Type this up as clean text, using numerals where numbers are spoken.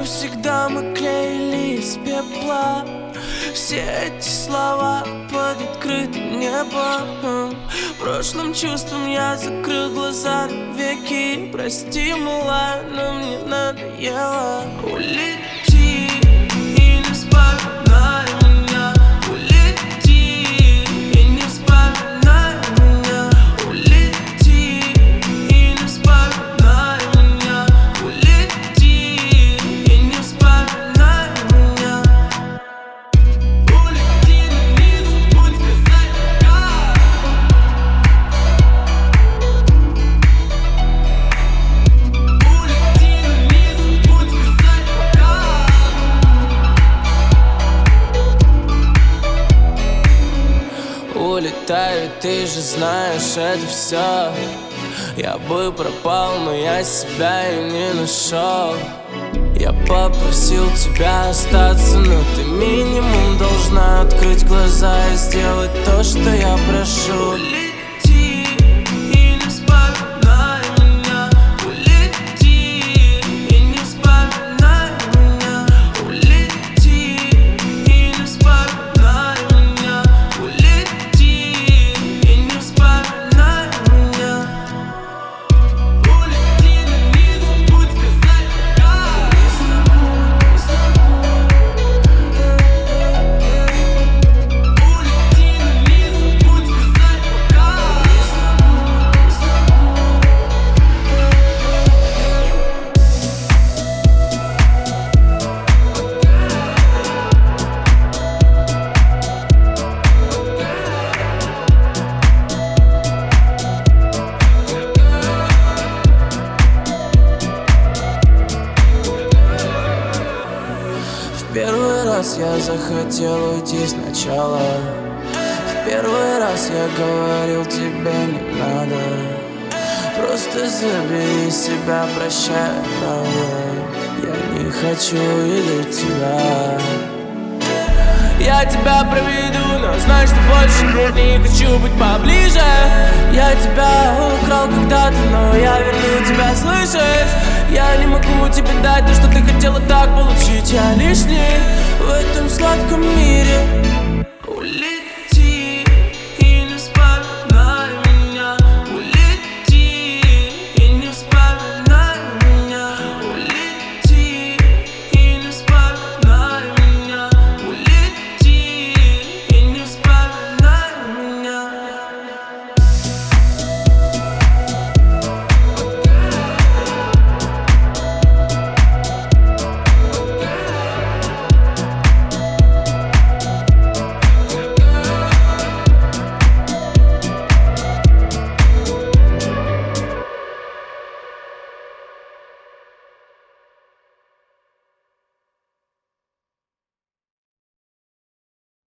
всегда мы клеили из пепла все эти слова под открытым небом. Прошлым чувством я закрыл глаза навеки. Прости, малая, но мне надоело. Улети и не вспоминай меня. Улети и не вспоминай меня. Улети и не вспоминай меня. Улети и не вспоминай меня. Улети, но не забудь сказать пока. Улети, но не забудь сказать пока. Улетаю, ты же знаешь, это все. Я бы пропал, но я себя и не нашел. Я попросил тебя остаться, но ты минимум должна открыть глаза и сделать то, что я прошу. Улети и не вспоминай меня. Улети и не вспоминай меня. Улети и не вспоминай меня. Улети и не вспоминай меня. Улети, но не забудь сказать пока. Улети, но не забудь сказать пока. В первый раз я захотел уйти сначала. В первый раз я говорил, тебе не надо. Просто забери себя, прощай, правда. Я не хочу видеть тебя. Я тебя проведу, но знай, что больше не хочу быть поближе. Я тебя украл когда-то, но я верну тебя, слышишь? Я не могу тебе дать то, что ты хотела так получить. Я лишний в этом сладком мире.